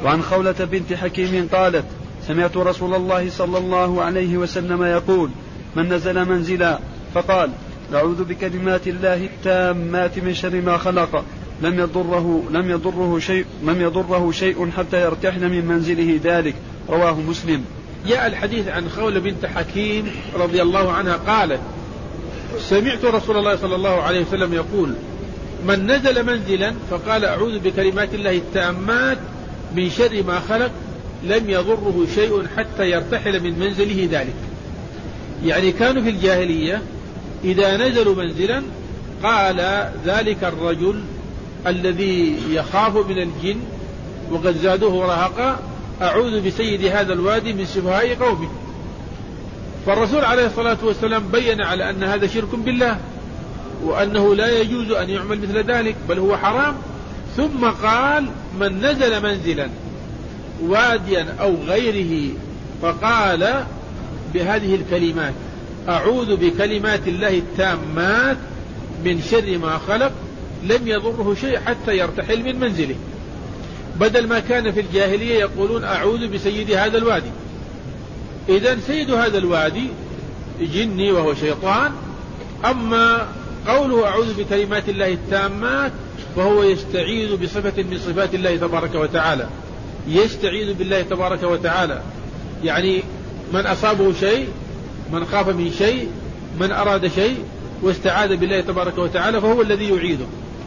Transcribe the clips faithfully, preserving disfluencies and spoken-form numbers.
وعن خولة بنت حكيم قالت سمعت رسول الله صلى الله عليه وسلم يقول من نزل منزلا فقال أعوذ بكلمات الله التامات من شر ما خلق لم يضره لم يضره شيء لم يضره شيء حتى يرتحل من منزله ذلك. رواه مسلم. جاء الحديث عن خولة بنت حكيم رضي الله عنها قالت سمعت رسول الله صلى الله عليه وسلم يقول من نزل منزلا فقال أعوذ بكلمات الله التامات من شر ما خلق لم يضره شيء حتى يرتحل من منزله ذلك. يعني كانوا في الجاهلية إذا نزلوا منزلا قال ذلك الرجل الذي يخاف من الجن وقد زادوه رهقا أعوذ بسيد هذا الوادي من سفهاء قومه. فالرسول عليه الصلاة والسلام بين على أن هذا شرك بالله وأنه لا يجوز أن يعمل مثل ذلك بل هو حرام. ثم قال من نزل منزلا واديا أو غيره فقال بهذه الكلمات أعوذ بكلمات الله التامات من شر ما خلق لم يضره شيء حتى يرتحل من منزله، بدل ما كان في الجاهلية يقولون أعوذ بسيد هذا الوادي. إذن سيد هذا الوادي جني وهو شيطان، أما قوله أعوذ بكلمات الله التامات فهو يستعيذ بصفة من صفات الله تبارك وتعالى، يستعيذ بالله تبارك وتعالى. يعني من أصابه شيء، من خاف من شيء، من أراد شيء واستعاذ بالله تبارك وتعالى فهو الذي يعيده.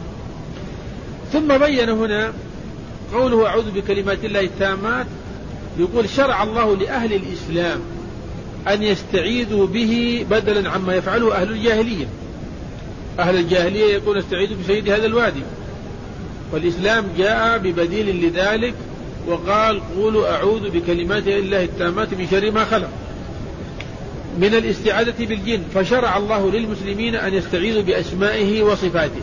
ثم بين هنا قوله أعوذ بكلمات الله التامات، يقول شرع الله لأهل الإسلام أن يستعيذوا به بدلا عما يفعله أهل الجاهلية. أهل الجاهلية يقول استعيذوا بسيد هذا الوادي، والإسلام جاء ببديل لذلك وقال قولوا أعوذ بكلمات الله التامات من شر ما خلق من الاستعاذة بالجن. فشرع الله للمسلمين أن يستعيذوا بأسمائه وصفاته.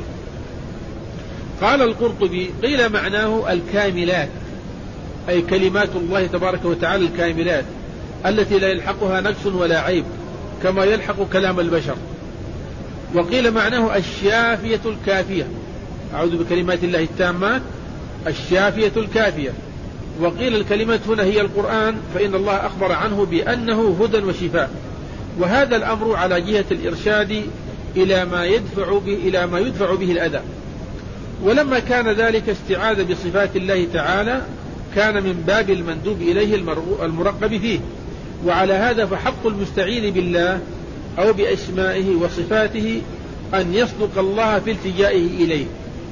قال القرطبي قيل معناه الكاملات، أي كلمات الله تبارك وتعالى الكاملات التي لا يلحقها نقص ولا عيب كما يلحق كلام البشر. وقيل معناه الشافية الكافية، أعوذ بكلمات الله التامات الشافية الكافية. وقيل الكلمات هنا هي القرآن، فإن الله أخبر عنه بأنه هدى وشفاء، وهذا الأمر على جهة الإرشاد إلى ما يدفع به إلى ما يدفع به الأذى. ولما كان ذلك استعاذ بصفات الله تعالى كان من باب المندوب إليه المرغب فيه. وعلى هذا فحق المستعيذ بالله أو بأسمائه وصفاته أن يصدق الله في التجائه إليه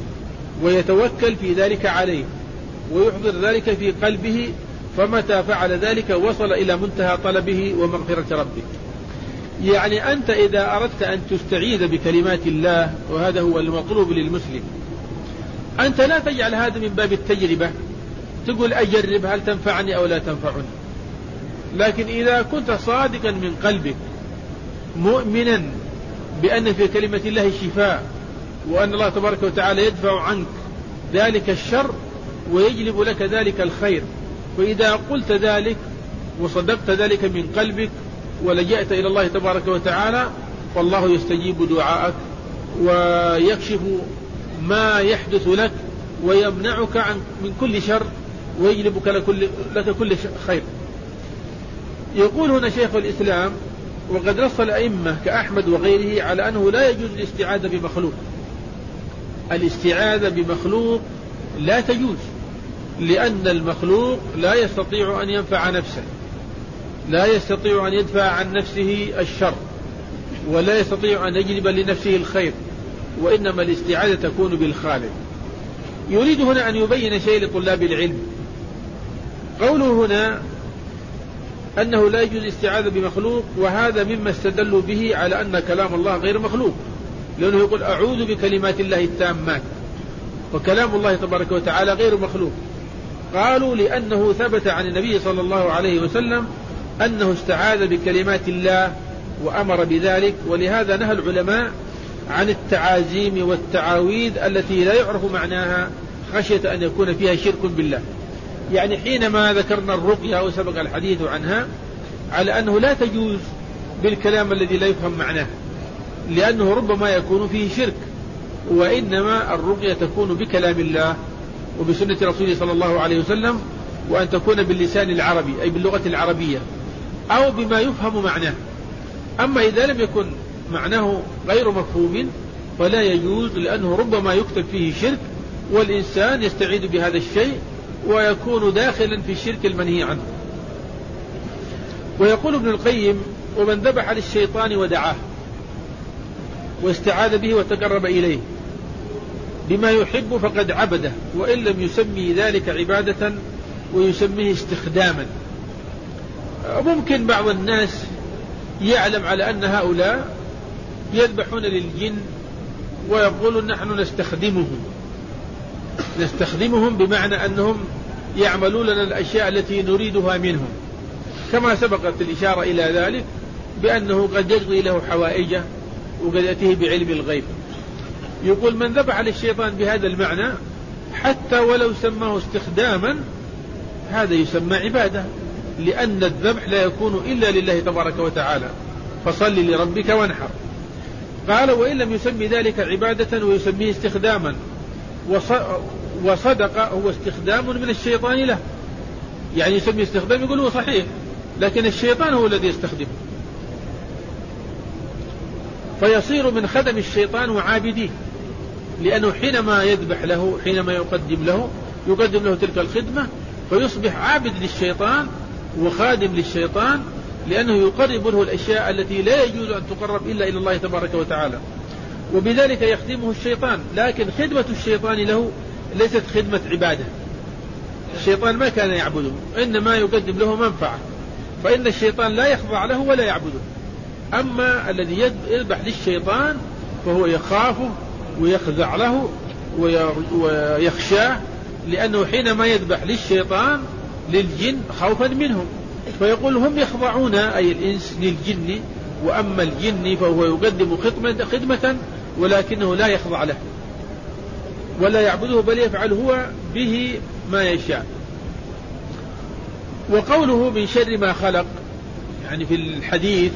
ويتوكل في ذلك عليه ويحضر ذلك في قلبه، فمتى فعل ذلك وصل إلى منتهى طلبه ومغفرة ربه. يعني أنت إذا أردت أن تستعيذ بكلمات الله، وهذا هو المطلوب للمسلم، أنت لا تجعل هذا من باب التجربة تقول أجرب هل تنفعني أو لا تنفعني، لكن إذا كنت صادقا من قلبك مؤمنا بأن في كلمة الله شفاء وأن الله تبارك وتعالى يدفع عنك ذلك الشر ويجلب لك ذلك الخير، فإذا قلت ذلك وصدقت ذلك من قلبك ولجأت إلى الله تبارك وتعالى فالله يستجيب دعاءك ويكشف ما يحدث لك ويمنعك عن من كل شر ويجلبك لكل لك كل خير. يقول هنا شيخ الإسلام وقد نص الأئمة كأحمد وغيره على أنه لا يجوز الاستعاذة بمخلوق. الاستعاذة بمخلوق لا تجوز، لأن المخلوق لا يستطيع أن ينفع نفسه، لا يستطيع أن يدفع عن نفسه الشر، ولا يستطيع أن يجلب لنفسه الخير، وإنما الاستعاذة تكون بالخالق. يريد هنا أن يبين شيء لطلاب العلم. قوله هنا أنه لا يجوز الاستعاذة بمخلوق، وهذا مما استدلوا به على أن كلام الله غير مخلوق، لأنه يقول أعوذ بكلمات الله التامات، وكلام الله تبارك وتعالى غير مخلوق. قالوا لأنه ثبت عن النبي صلى الله عليه وسلم أنه استعاذ بكلمات الله وأمر بذلك، ولهذا نهى العلماء عن التعازيم والتعاويذ التي لا يعرف معناها خشية أن يكون فيها شرك بالله. يعني حينما ذكرنا الرقية وسبق الحديث عنها على أنه لا تجوز بالكلام الذي لا يفهم معناه، لأنه ربما يكون فيه شرك، وإنما الرقية تكون بكلام الله وبسنة رسوله صلى الله عليه وسلم، وأن تكون باللسان العربي أي باللغة العربية أو بما يفهم معناه. أما إذا لم يكن معناه غير مفهوم فلا يجوز، لأنه ربما يكتب فيه شرك والإنسان يستعيذ بهذا الشيء ويكون داخلا في الشرك المنهي عنه. ويقول ابن القيم: ومن ذبح للشيطان ودعاه واستعاذ به وتقرب إليه بما يحب فقد عبده، وإن لم يسمي ذلك عبادة ويسميه استخداما. ممكن بعض الناس يعلم على أن هؤلاء يذبحون للجن ويقولون نحن نستخدمهم نستخدمهم بمعنى أنهم يعملون لنا الأشياء التي نريدها منهم، كما سبقت الإشارة إلى ذلك بأنه قد يقضي له حوائجه وقد يأتيه بعلم الغيب. يقول: من ذبح للشيطان بهذا المعنى حتى ولو سماه استخداما هذا يسمى عبادة، لأن الذبح لا يكون إلا لله تبارك وتعالى، فصل لربك وانحر. قال: وإن لم يسمي ذلك عبادة ويسميه استخداما، وصدق هو استخدام من الشيطان له، يعني يسمي استخدام يقول هو صحيح لكن الشيطان هو الذي يستخدمه، فيصير من خدم الشيطان وعابديه، لأنه حينما يذبح له حينما يقدم له يقدم له تلك الخدمة فيصبح عابد للشيطان وخادم للشيطان، لأنه يقرب له الأشياء التي لا يجوز أن تقرب إلا إلى الله تبارك وتعالى، وبذلك يخدمه الشيطان. لكن خدمة الشيطان له ليست خدمة عبادة، الشيطان ما كان يعبده إنما يقدم له منفعة، فإن الشيطان لا يخضع له ولا يعبده. أما الذي يذبح للشيطان فهو يخافه ويخضع له ويخشاه، لأنه حينما يذبح للشيطان للجن خوفا منهم، فيقول هم يخضعون أي الإنس للجن، وأما الجن فهو يقدم خدمة ولكنه لا يخضع له ولا يعبده، بل يفعل هو به ما يشاء. وقوله من شر ما خلق، يعني في الحديث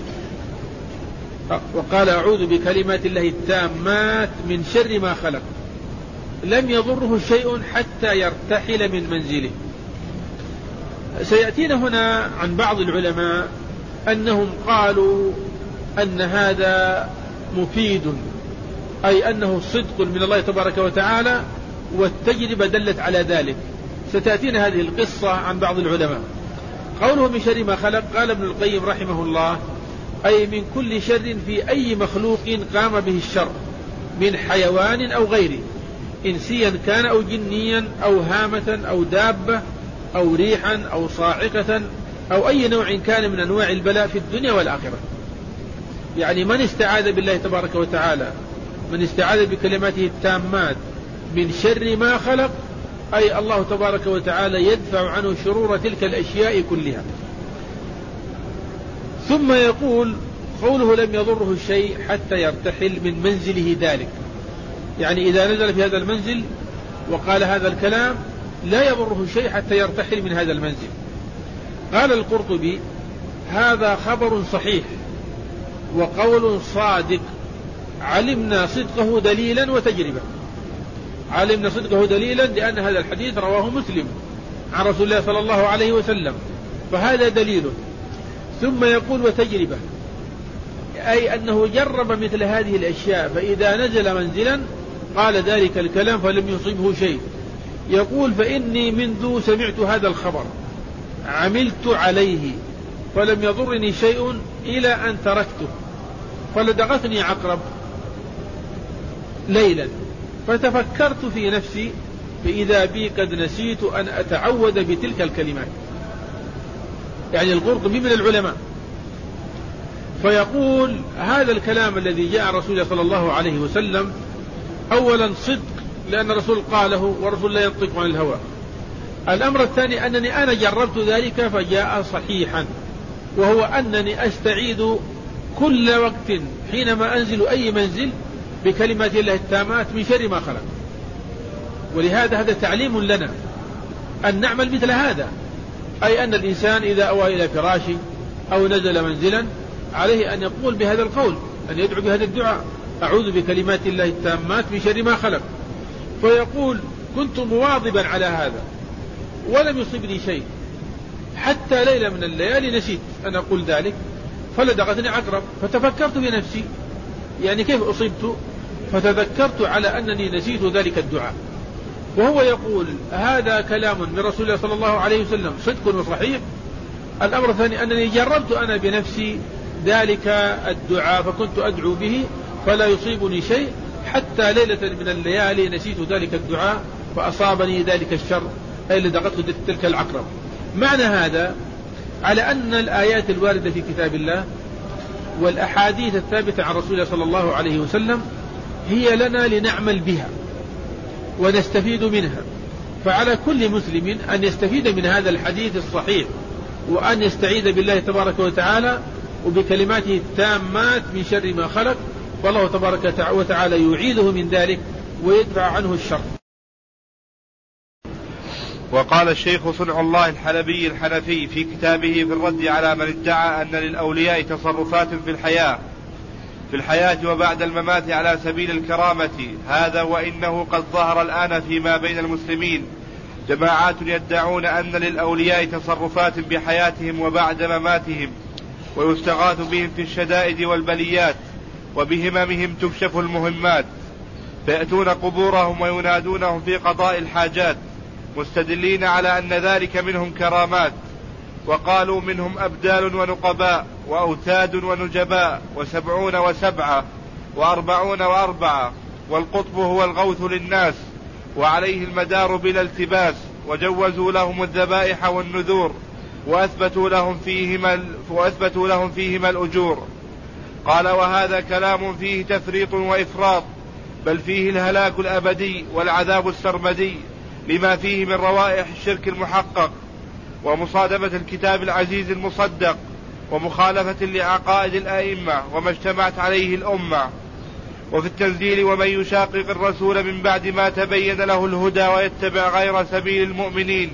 وقال أعوذ بكلمات الله التامات من شر ما خلق، لم يضره شيء حتى يرتحل من منزله. سيأتينا هنا عن بعض العلماء أنهم قالوا أن هذا مفيد، أي أنه صدق من الله تبارك وتعالى، والتجربة دلت على ذلك. ستأتينا هذه القصة عن بعض العلماء. قوله من شر ما خلق، قال ابن القيم رحمه الله: أي من كل شر في أي مخلوق قام به الشر من حيوان أو غيره، إنسيا كان أو جنيا أو هامة أو دابة أو ريحا أو صاعقة أو أي نوع كان من أنواع البلاء في الدنيا والآخرة. يعني من استعاذ بالله تبارك وتعالى، من استعاذ بكلماته التامات من شر ما خلق، أي الله تبارك وتعالى يدفع عنه شرور تلك الأشياء كلها. ثم يقول: قوله لم يضره شيء حتى يرتحل من منزله ذلك، يعني إذا نزل في هذا المنزل وقال هذا الكلام لا يضره شيء حتى يرتحل من هذا المنزل. قال القرطبي: هذا خبر صحيح وقول صادق، علمنا صدقه دليلا وتجربة. علمنا صدقه دليلا لأن هذا الحديث رواه مسلم عن رسول الله صلى الله عليه وسلم، فهذا دليل. ثم يقول وتجربة، أي أنه جرب مثل هذه الأشياء، فإذا نزل منزلا قال ذلك الكلام فلم يصيبه شيء. يقول: فإني منذ سمعت هذا الخبر عملت عليه فلم يضرني شيء إلى أن تركته، فلدغتني عقرب ليلا فتفكرت في نفسي فإذا بي قد نسيت أن أتعوذ بتلك الكلمات. يعني القرطبي من العلماء، فيقول هذا الكلام الذي جاء رسول الله صلى الله عليه وسلم أولا صدق، لأن الرسول قاله ورسول لا ينطق عن الهوى. الأمر الثاني أنني أنا جربت ذلك فجاء صحيحا، وهو أنني أستعيذ كل وقت حينما أنزل أي منزل بكلمات الله التامات من شر ما خلق. ولهذا هذا تعليم لنا أن نعمل مثل هذا، أي أن الإنسان إذا أوى إلى فراشه أو نزل منزلا عليه أن يقول بهذا القول، أن يدعو بهذا الدعاء: أعوذ بكلمات الله التامات من شر ما خلق. فيقول: كنت مواظبا على هذا ولم يصبني شيء حتى ليلة من الليالي نسيت أن أقول ذلك فلدغتني عقرب، فتفكرت في نفسي يعني كيف أصبت، فتذكرت على أنني نسيت ذلك الدعاء. وهو يقول هذا كلام من رسول الله صلى الله عليه وسلم صدق وصحيح. الأمر الثاني أنني جربت أنا بنفسي ذلك الدعاء فكنت أدعو به فلا يصيبني شيء حتى ليلة من الليالي نسيت ذلك الدعاء فأصابني ذلك الشر أي لدغته تلك العقرب. معنى هذا على أن الآيات الواردة في كتاب الله والأحاديث الثابتة عن رسول الله صلى الله عليه وسلم هي لنا لنعمل بها ونستفيد منها. فعلى كل مسلم أن يستفيد من هذا الحديث الصحيح وأن يستعيذ بالله تبارك وتعالى وبكلماته التامات من شر ما خلق، والله تبارك وتعالى يعيذه من ذلك ويدفع عنه الشر. وقال الشيخ صنع الله الحلبي الحنفي في كتابه في الرد على من ادعى أن للأولياء تصرفات في الحياة في الحياة وبعد الممات على سبيل الكرامة، هذا وإنه قد ظهر الآن فيما بين المسلمين جماعات يدعون أن للأولياء تصرفات بحياتهم وبعد مماتهم، ويستغاث بهم في الشدائد والبليات، وبهممهم تكشف المهمات، فيأتون قبورهم وينادونهم في قضاء الحاجات مستدلين على أن ذلك منهم كرامات. وقالوا منهم أبدال ونقباء وأوتاد ونجباء وسبعون وسبعة وأربعون وأربعة، والقطب هو الغوث للناس وعليه المدار بلا التباس، وجوزوا لهم الذبائح والنذور وأثبتوا لهم فيهما, وأثبتوا لهم فيهما الأجور. قال وهذا كلام فيه تفريط وإفراط، بل فيه الهلاك الأبدي والعذاب السرمدي لما فيه من روائح الشرك المحقق ومصادمة الكتاب العزيز المصدق ومخالفة لعقائد الأئمة وما اجتمعت عليه الأمة. وفي التنزيل ومن يشاقق الرسول من بعد ما تبين له الهدى ويتبع غير سبيل المؤمنين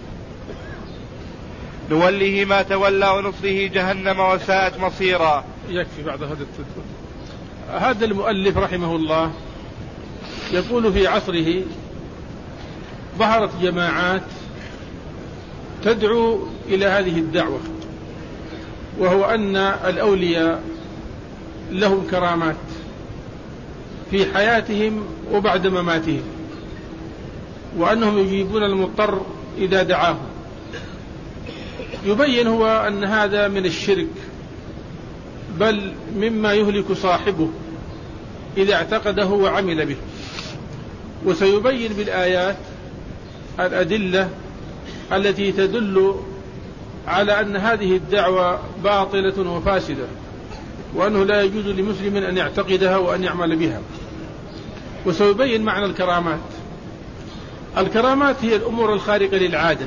نوله ما تولى ونصله جهنم وساءت مصيرا. يكفي بعد هذا التدخل. هذا المؤلف رحمه الله يقول في عصره ظهرت جماعات تدعو إلى هذه الدعوة، وهو أن الأولياء لهم كرامات في حياتهم وبعد مماتهم، وأنهم يجيبون المضطر إذا دعاهم. يبين هو أن هذا من الشرك، بل مما يهلك صاحبه إذا اعتقده وعمل به. وسيبين بالآيات الأدلة التي تدل على أن هذه الدعوة باطلة وفاسدة، وأنه لا يجوز لمسلم أن يعتقدها وأن يعمل بها. وسيبين معنى الكرامات. الكرامات هي الأمور الخارقة للعادة،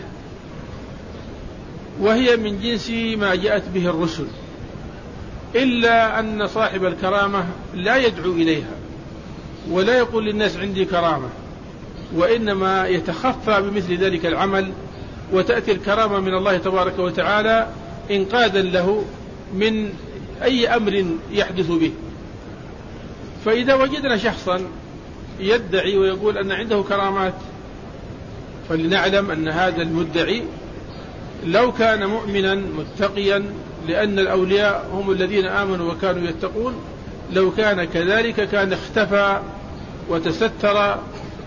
وهي من جنس ما جاءت به الرسل، إلا أن صاحب الكرامة لا يدعو إليها ولا يقول للناس عندي كرامة، وإنما يتخفى بمثل ذلك العمل، وتأتي الكرامة من الله تبارك وتعالى إنقاذا له من أي أمر يحدث به. فإذا وجدنا شخصا يدعي ويقول أن عنده كرامات، فلنعلم أن هذا المدعي لو كان مؤمنا متقيا، لأن الأولياء هم الذين آمنوا وكانوا يتقون، لو كان كذلك كان اختفى وتستر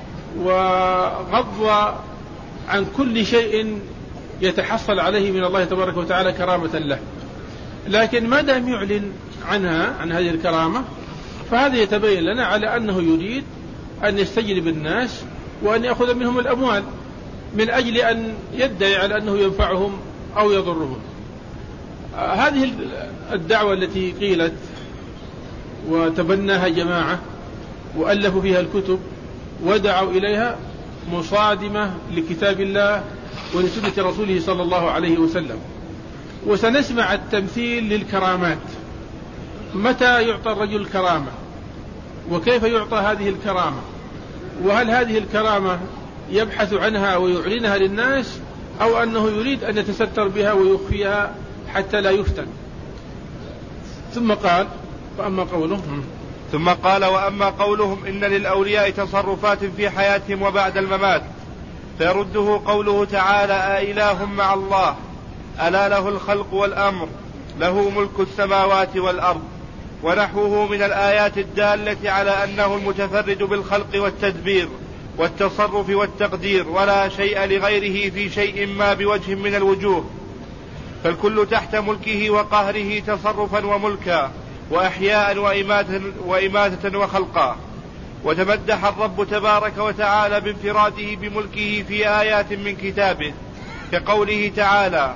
وغض عن كل شيء يتحصل عليه من الله تبارك وتعالى كرامة له. لكن ما دام يعلن عنها عن هذه الكرامة، فهذا يتبين لنا على أنه يريد أن يستجلب الناس وأن يأخذ منهم الأموال من أجل أن يدعي على أنه ينفعهم أو يضرهم. هذه الدعوة التي قيلت وتبناها جماعة وألفوا فيها الكتب ودعوا إليها مصادمة لكتاب الله ولسنة رسوله صلى الله عليه وسلم. وسنسمع التمثيل للكرامات، متى يعطى الرجل كرامة، وكيف يعطى هذه الكرامة، وهل هذه الكرامة يبحث عنها ويعلنها للناس، أو أنه يريد أن يتستر بها ويخفيها حتى لا يفتن. ثم قال فأما قولهم ثم قال وأما قولهم إن للأولياء تصرفات في حياتهم وبعد الممات، فيرده قوله تعالى: أإله مع الله ألا له الخلق والأمر له ملك السماوات والأرض، ونحوه من الآيات الدالة على أنه المتفرد بالخلق والتدبير والتصرف والتقدير، ولا شيء لغيره في شيء ما بوجه من الوجوه، فالكل تحت ملكه وقهره تصرفا وملكا وأحياء وإماتة, وإماتة وخلقا. وتمدح الرب تبارك وتعالى بانفراده بملكه في آيات من كتابه، كقوله تعالى: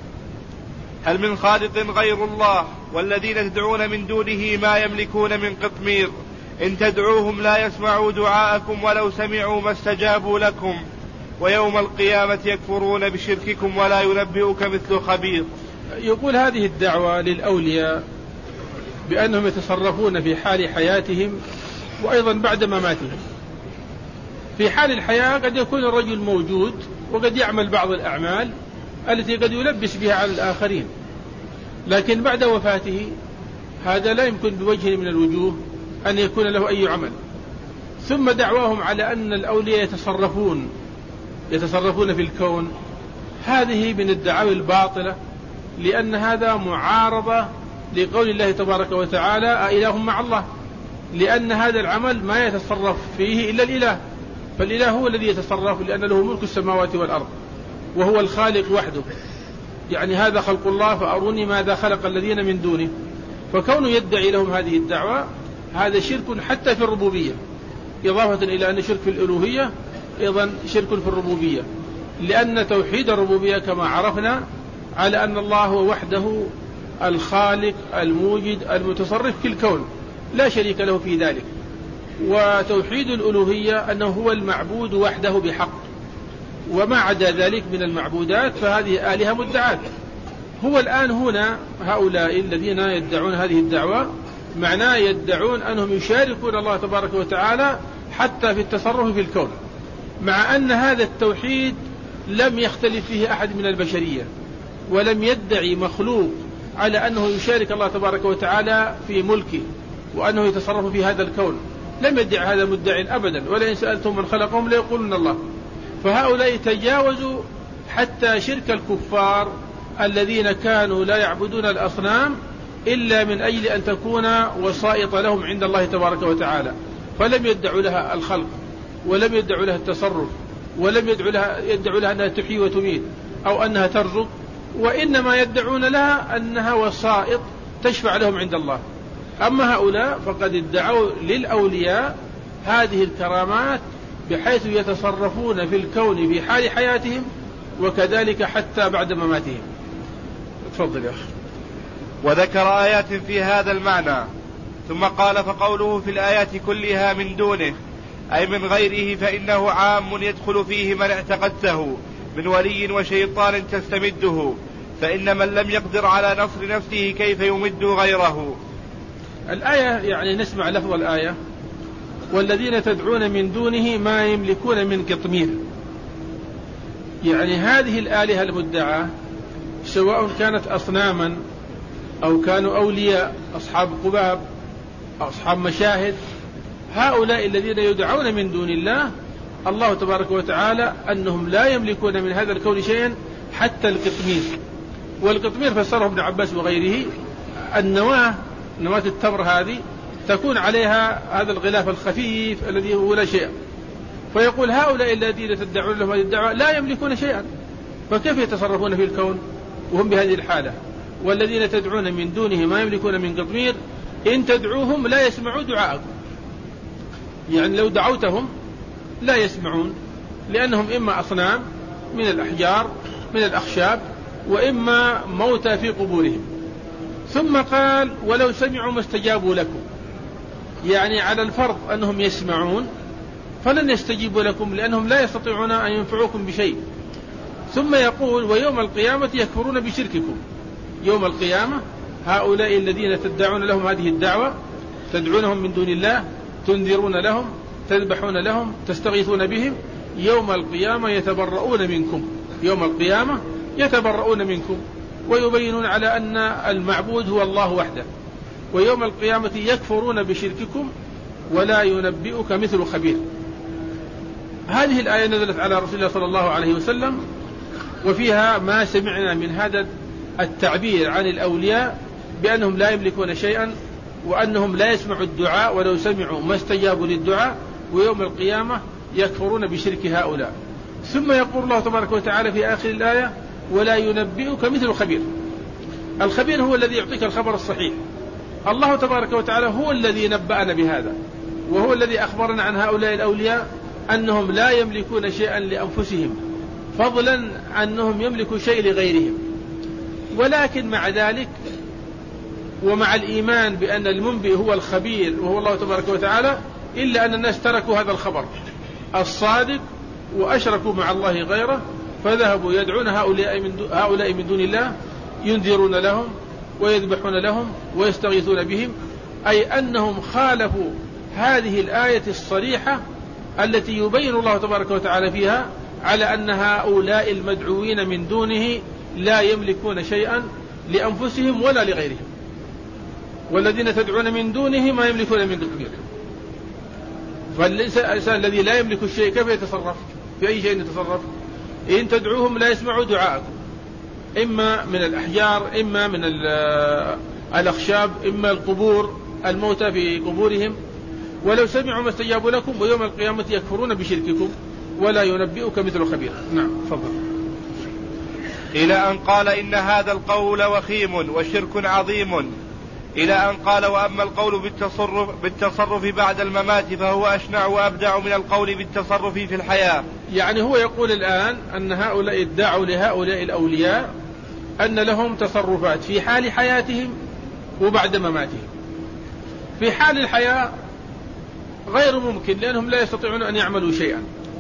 هل من خالق غير الله والذين تدعون من دونه ما يملكون من قطمير إن تدعوهم لا يسمعوا دعاءكم ولو سمعوا ما استجابوا لكم ويوم القيامة يكفرون بشرككم ولا ينبئك مثل خبير. يقول هذه الدعوة للأولياء بأنهم يتصرفون في حال حياتهم وأيضا بعد مماتهم. في حال الحياة قد يكون الرجل موجود وقد يعمل بعض الأعمال التي قد يلبس بها على الآخرين، لكن بعد وفاته هذا لا يمكن بوجه من الوجوه أن يكون له أي عمل. ثم دعواهم على أن الأولياء يتصرفون يتصرفون في الكون، هذه من الدعاوى الباطلة، لأن هذا معارضة لقول الله تبارك وتعالى: أإله مع الله، لأن هذا العمل ما يتصرف فيه إلا الإله، فالإله هو الذي يتصرف لأن له ملك السماوات والأرض وهو الخالق وحده. يعني هذا خلق الله فأروني ماذا خلق الذين من دونه. فكونه يدعي لهم هذه الدعوة هذا شرك حتى في الربوبية، إضافة إلى أن شرك في الألوهية أيضا شرك في الربوبية، لأن توحيد الربوبية كما عرفنا على أن الله هو وحده الخالق الموجد المتصرف في الكون لا شريك له في ذلك. وتوحيد الألوهية أنه هو المعبود وحده بحق، وما عدا ذلك من المعبودات فهذه آلهة مدعاة. هو الآن هنا هؤلاء الذين يدعون هذه الدعوة معناه يدعون أنهم يشاركون الله تبارك وتعالى حتى في التصرف في الكون، مع أن هذا التوحيد لم يختلف فيه أحد من البشرية، ولم يدعي مخلوق على أنه يشارك الله تبارك وتعالى في ملكه وأنه يتصرف في هذا الكون. لم يدعي هذا مدعي أبدا، ولئن سألتم من خلقهم ليقولن الله. فهؤلاء تجاوزوا حتى شرك الكفار الذين كانوا لا يعبدون الأصنام إلا من أجل أن تكون وسائط لهم عند الله تبارك وتعالى، فلم يدعوا لها الخلق ولم يدعوا لها التصرف ولم يدعوا لها, يدعوا لها أنها تحيي وتميت أو أنها ترزق، وإنما يدعون لها أنها وسائط تشفع لهم عند الله. أما هؤلاء فقد ادعوا للأولياء هذه الكرامات بحيث يتصرفون في الكون في حال حياتهم وكذلك حتى بعد مماتهم. تفضل يا أخي. وذكر آيات في هذا المعنى، ثم قال: فقوله في الآيات كلها من دونه أي من غيره فإنه عام يدخل فيه من اعتقدته من ولي وشيطان تستمده، فإن من لم يقدر على نصر نفسه كيف يمد غيره. الآية يعني نسمع لفظ الآية: والذين تدعون من دونه ما يملكون من قطمير. يعني هذه الآلهة المدعاة سواء كانت أصناما أو كانوا أولياء أصحاب قباب أصحاب مشاهد، هؤلاء الذين يدعون من دون الله الله تبارك وتعالى أنهم لا يملكون من هذا الكون شيئا حتى القطمير. والقطمير فسره ابن عباس وغيره النواة، نواة التمر هذه تكون عليها هذا الغلاف الخفيف الذي هو لا شيء. فيقول هؤلاء الذين تدعون لهم هذه الدعوة لا يملكون شيئا، فكيف يتصرفون في الكون وهم بهذه الحالة؟ والذين تدعون من دونه ما يملكون من قطمير إن تدعوهم لا يسمعوا دعاءكم. يعني لو دعوتهم لا يسمعون، لأنهم إما أصنام من الأحجار من الأخشاب وإما موتى في قبورهم. ثم قال: ولو سمعوا ما استجابوا لكم. يعني على الفرض أنهم يسمعون فلن يستجيبوا لكم لأنهم لا يستطيعون أن ينفعوكم بشيء. ثم يقول: ويوم القيامة يكفرون بشرككم. يوم القيامة هؤلاء الذين تدعون لهم هذه الدعوة تدعونهم من دون الله، تنذرون لهم، تذبحون لهم، تستغيثون بهم، يوم القيامة يتبرؤون منكم. يوم القيامة يتبرؤون منكم ويبينون على أن المعبود هو الله وحده. ويوم القيامة يكفرون بشرككم ولا ينبئك مثل خبير. هذه الآية نزلت على رسول الله صلى الله عليه وسلم، وفيها ما سمعنا من هذا التعبير عن الأولياء بأنهم لا يملكون شيئا، وأنهم لا يسمعوا الدعاء، ولو سمعوا ما استجابوا للدعاء، ويوم القيامة يكفرون بشرك هؤلاء. ثم يقول الله تبارك وتعالى في آخر الآية: ولا ينبئك مثل الخبير. الخبير هو الذي يعطيك الخبر الصحيح. الله تبارك وتعالى هو الذي نبأنا بهذا، وهو الذي أخبرنا عن هؤلاء الأولياء أنهم لا يملكون شيئا لأنفسهم، فضلا أنهم يملكوا شيء لغيرهم. ولكن مع ذلك ومع الإيمان بأن المنبئ هو الخبير وهو الله تبارك وتعالى، إلا أن الناس تركوا هذا الخبر الصادق وأشركوا مع الله غيره، فذهبوا يدعون هؤلاء من دون, هؤلاء من دون الله، ينذرون لهم ويذبحون لهم ويستغيثون بهم، أي أنهم خالفوا هذه الآية الصريحة التي يبين الله تبارك وتعالى فيها على أن هؤلاء المدعوين من دونه لا يملكون شيئا لأنفسهم ولا لغيرهم، والذين تدعون من دونه ما يملكون من دونه. فالإنسان الذي لا يملك الشيء كيف يتصرف؟ في أي شيء يتصرف؟ إن تدعوهم لا يسمعوا دعاءكم، إما من الأحجار، إما من الأخشاب، إما القبور، الموتى في قبورهم، ولو سمعوا ما استجابوا لكم، ويوم القيامة يكفرون بشرككم ولا ينبئك مثل خبير. نعم، تفضل. إلى أن قال: إن هذا القول وخيم وشرك عظيم، إلى أن قال: وأما القول بالتصرف, بالتصرف بعد الممات فهو أشنع وأبدع من القول بالتصرف في الحياة. يعني هو يقول الآن أن هؤلاء ادعوا لهؤلاء الأولياء أن لهم تصرفات في حال حياتهم وبعد مماتهم. في حال الحياة غير ممكن، لأنهم لا يستطيعون أن يعملوا شيئا،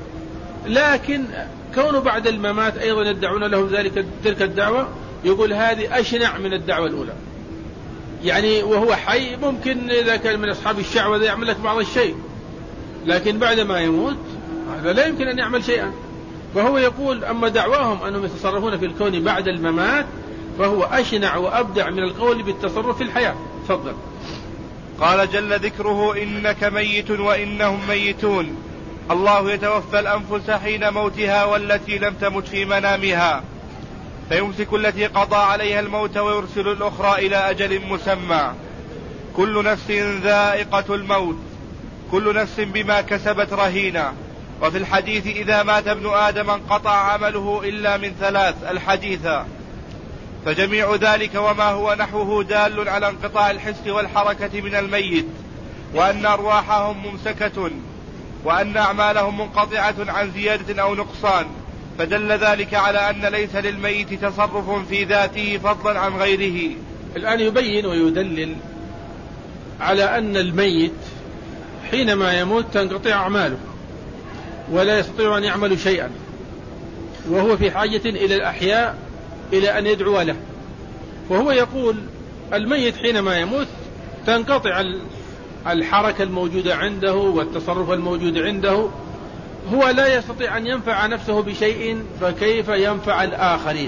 لكن كونوا بعد الممات أيضا يدعون لهم ذلك تلك الدعوة، يقول هذه أشنع من الدعوة الأولى. يعني وهو حي ممكن إذا كان من أصحاب الشعوذة يعمل لك بعض الشيء، لكن بعد ما يموت هذا لا يمكن أن يعمل شيئا. فهو يقول أما دعواهم أنهم يتصرفون في الكون بعد الممات فهو أشنع وأبدع من القول بالتصرف في الحياة. تفضل. قال جل ذكره: إنك ميت وإنهم ميتون، الله يتوفى الأنفس حين موتها والتي لم تمت في منامها، فيمسك التي قضى عليها الموت ويرسل الأخرى إلى أجل مسمى، كل نفس ذائقة الموت، كل نفس بما كسبت رهينة. وفي الحديث: إذا مات ابن آدم انقطع عمله إلا من ثلاث، الحديثة. فجميع ذلك وما هو نحوه دال على انقطاع الحس والحركة من الميت، وأن أرواحهم ممسكة، وأن أعمالهم منقطعة عن زيادة أو نقصان، فدل ذلك على أن ليس للميت تصرف في ذاته فضلا عن غيره. الآن يبين ويدلل على أن الميت حينما يموت تنقطع أعماله ولا يستطيع أن يعمل شيئا، وهو في حاجة إلى الأحياء إلى أن يدعو له. وهو يقول الميت حينما يموت تنقطع الحركة الموجودة عنده والتصرف الموجود عنده، هو لا يستطيع أن ينفع نفسه بشيء، فكيف ينفع الآخرين؟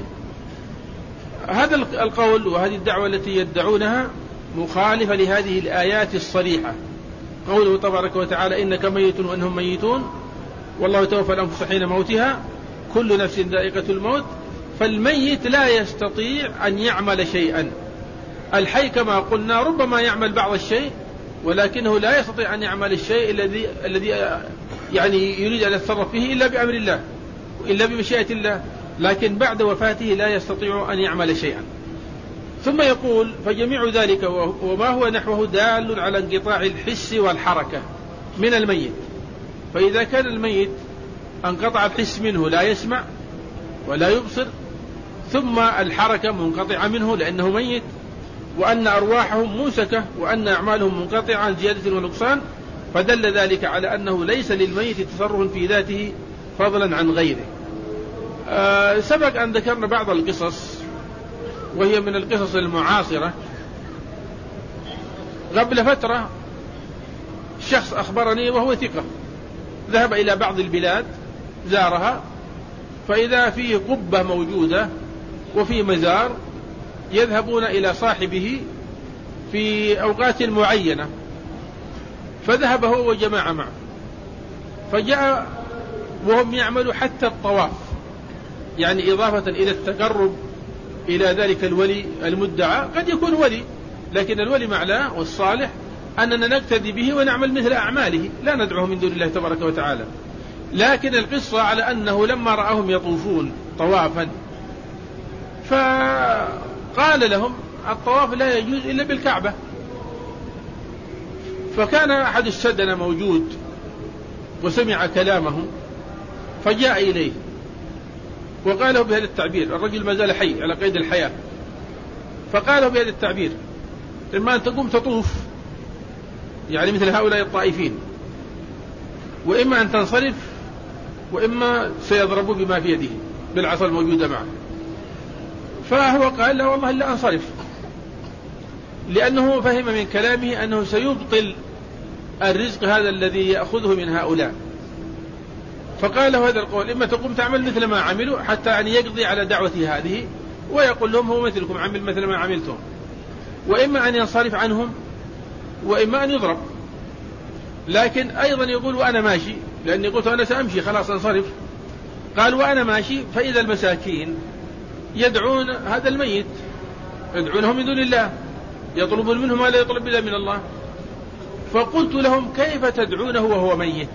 هذا القول وهذه الدعوة التي يدعونها مخالفة لهذه الآيات الصريحة. قوله تبارك وتعالى: إنك ميت وإنهم ميتون، والله توفى الأنفس حين موتها، كل نفس ذائقة الموت. فالميت لا يستطيع أن يعمل شيئا. الحي كما قلنا ربما يعمل بعض الشيء، ولكنه لا يستطيع أن يعمل الشيء الذي الذي يعني يريد أن يتصرف فيه إلا بأمر الله إلا بمشيئة الله، لكن بعد وفاته لا يستطيع أن يعمل شيئا. ثم يقول: فجميع ذلك وما هو نحوه دال على انقطاع الحس والحركة من الميت. فإذا كان الميت انقطع الحس منه، لا يسمع ولا يبصر، ثم الحركة منقطعة منه لأنه ميت، وأن أرواحهم موسكة، وأن أعمالهم منقطعة عن زيادة ونقصان، فدل ذلك على أنه ليس للميت تصرف في ذاته فضلا عن غيره. آه سبق أن ذكرنا بعض القصص، وهي من القصص المعاصرة. قبل فترة شخص أخبرني وهو ثقة، ذهب إلى بعض البلاد زارها، فإذا فيه قبة موجودة وفي مزار، يذهبون إلى صاحبه في أوقات معينة، فذهب هو وجماعة معه، فجاء وهم يعملوا حتى الطواف، يعني إضافة إلى التقرب إلى ذلك الولي المدعى. قد يكون ولي، لكن الولي معناه والصالح أننا نقتدي به ونعمل مثل أعماله، لا ندعوه من دون الله تبارك وتعالى. لكن القصة على أنه لما رأهم يطوفون طوافا فقال لهم الطواف لا يجوز إلا بالكعبة. فكان أحد السدنة موجود وسمع كلامه فجاء إليه وقاله بهذا التعبير، الرجل ما زال حي على قيد الحياة، فقاله بهذا التعبير: إما أن تقوم تطوف يعني مثل هؤلاء الطائفين، وإما أن تنصرف، وإما سيضرب بما في يده بالعصا الموجودة معه. فهو قال: لا والله إلا أنصرف، لأنه فهم من كلامه أنه سيبطل الرزق هذا الذي يأخذه من هؤلاء. فقال له هذا القول: إما تقوم تعمل مثل ما عملوا حتى أن يقضي على دعوته هذه ويقول لهم هو مثلكم عمل مثل ما عملتم، وإما أن ينصرف عنهم، وإما أن يضرب. لكن أيضا يقول: وأنا ماشي، لأني قلت أنا سأمشي خلاص أنصرف. قال: وأنا ماشي فإذا المساكين يدعون هذا الميت، يدعونه من دون الله، يطلبون منه ما لا يطلب إلا من الله. فقلت لهم: كيف تدعونه وهو ميت؟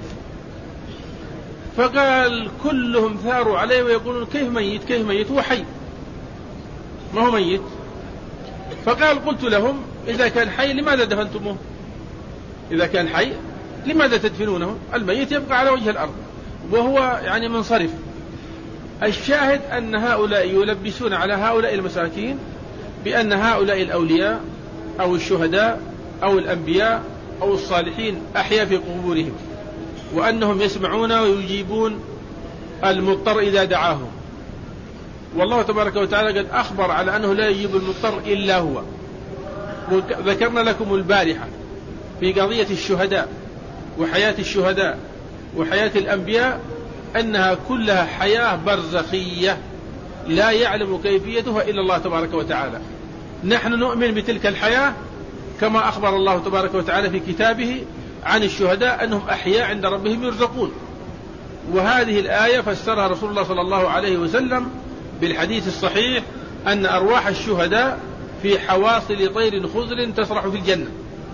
فقال كلهم ثاروا عليه ويقولون: كيف ميت كيف ميت هو حي ما هو ميت. فقال: قلت لهم: إذا كان حي لماذا دفنتموه؟ إذا كان حي لماذا تدفنونه؟ الميت يبقى على وجه الأرض وهو يعني منصرف. الشاهد أن هؤلاء يلبسون على هؤلاء المساكين بأن هؤلاء الأولياء أو الشهداء أو الأنبياء أو الصالحين أحيا في قبورهم، وأنهم يسمعون ويجيبون المضطر إذا دعاهم. والله تبارك وتعالى قد أخبر على أنه لا يجيب المضطر إلا هو. وذكرنا لكم البارحة في قضية الشهداء وحياة الشهداء وحياة الأنبياء أنها كلها حياة برزخية لا يعلم كيفيتها إلا الله تبارك وتعالى. نحن نؤمن بتلك الحياة كما أخبر الله تبارك وتعالى في كتابه عن الشهداء أنهم أحياء عند ربهم يرزقون. وهذه الآية فسرها رسول الله صلى الله عليه وسلم بالحديث الصحيح أن أرواح الشهداء في حواصل طير خضر تسرح في الجنة.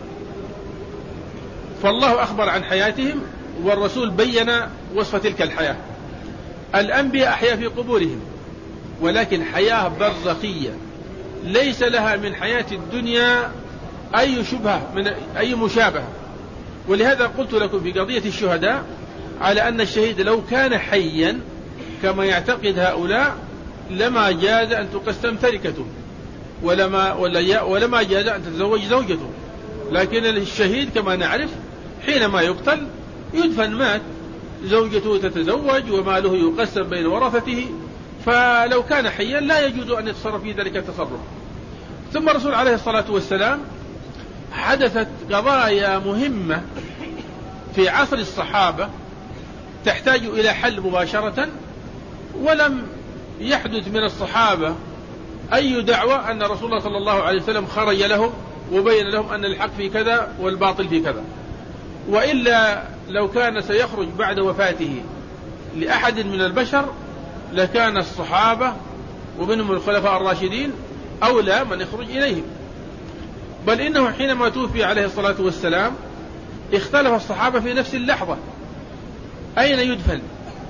فالله أخبر عن حياتهم والرسول بين وصف تلك الحياة. الأنبياء أحيا في قبورهم، ولكن حياة برزخية ليس لها من حياة الدنيا أي شبهة من أي مشابهة. ولهذا قلت لكم في قضية الشهداء على أن الشهيد لو كان حيا كما يعتقد هؤلاء لما جاز أن تقسم تركته، ولما, ولما جاز أن تتزوج زوجته. لكن الشهيد كما نعرف حينما يقتل يدفن، مات، زوجته تتزوج وماله يقسم بين ورثته. فلو كان حيا لا يجوز أن يتصرف في ذلك التصرف. ثم الرسول عليه الصلاة والسلام حدثت قضايا مهمة في عصر الصحابة تحتاج إلى حل مباشرة، ولم يحدث من الصحابة أي دعوة أن رسول الله صلى الله عليه وسلم خرج لهم وبين لهم أن الحق في كذا والباطل في كذا. وإلا لو كان سيخرج بعد وفاته لأحد من البشر لكان الصحابة ومنهم الخلفاء الراشدين أولى من يخرج إليهم. بل إنه حينما توفي عليه الصلاة والسلام اختلف الصحابة في نفس اللحظة أين يدفن.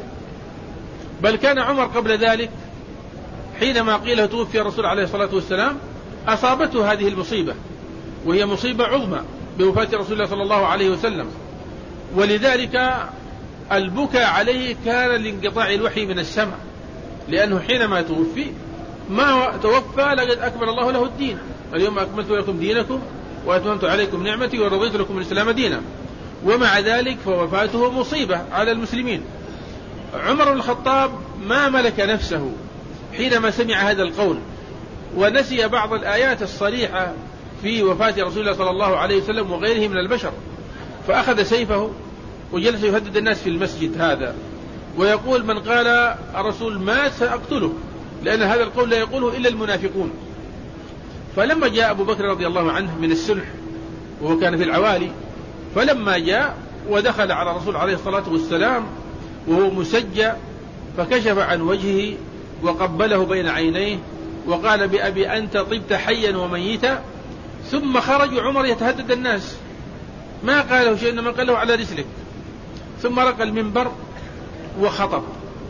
بل كان عمر قبل ذلك حينما قيل توفي الرسول عليه الصلاة والسلام أصابته هذه المصيبة، وهي مصيبة عظمى بوفاة رسول الله صلى الله عليه وسلم. ولذلك البكاء عليه كان لانقطاع الوحي من السماء، لأنه حينما توفي ما توفى لقد أكمل الله له الدين، اليوم أكملت لكم دينكم وأتممت عليكم نعمتي ورضيت لكم الإسلام دينا. ومع ذلك فوفاته مصيبة على المسلمين. عمر بن الخطاب ما ملك نفسه حينما سمع هذا القول، ونسي بعض الآيات الصريحة في وفاة رسول الله صلى الله عليه وسلم وغيره من البشر، فأخذ سيفه وجلس يهدد الناس في المسجد هذا ويقول: من قال الرسول مات سأقتله، لأن هذا القول لا يقوله إلا المنافقون. فلما جاء أبو بكر رضي الله عنه من السلح وهو كان في العوالي، فلما جاء ودخل على الرسول عليه الصلاة والسلام وهو مسجى، فكشف عن وجهه وقبله بين عينيه وقال بأبي أنت طبت حيا وميتا. ثم خرج عمر يتهدد الناس، ما قاله شيء إنما قال له على رسلك. ثم رقى المنبر وخطب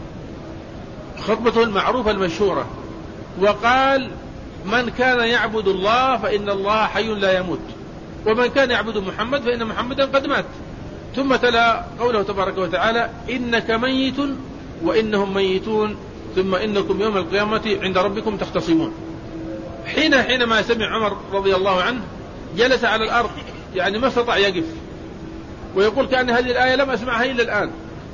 خطبته المعروفة المشهورة، وقال من كان يعبد الله فإن الله حي لا يموت، ومن كان يعبد محمد فإن محمدا قد مات. ثم تلا قوله تبارك وتعالى إنك ميت وإنهم ميتون ثم إنكم يوم القيامة عند ربكم تختصمون. حين حينما سمع عمر رضي الله عنه جلس على الأرض، يعني ما استطاع يقف، ويقول كأن هذه الآية لم أسمعها إلا الآن.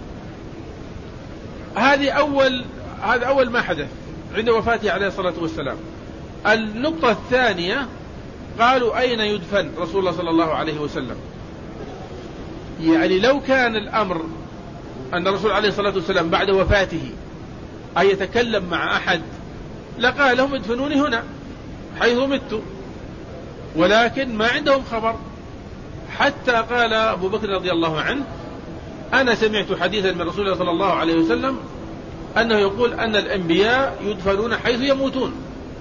هذه أول هذا أول ما حدث عند وفاته عليه الصلاة والسلام. النقطة الثانية قالوا أين يدفن رسول الله صلى الله عليه وسلم؟ يعني لو كان الأمر أن الرسول عليه الصلاة والسلام بعد وفاته أن يتكلم مع أحد لقال لهم ادفنوني هنا حيث مت، ولكن ما عندهم خبر، حتى قال أبو بكر رضي الله عنه أنا سمعت حديثا من رسول الله صلى الله عليه وسلم أنه يقول أن الأنبياء يدفنون حيث يموتون،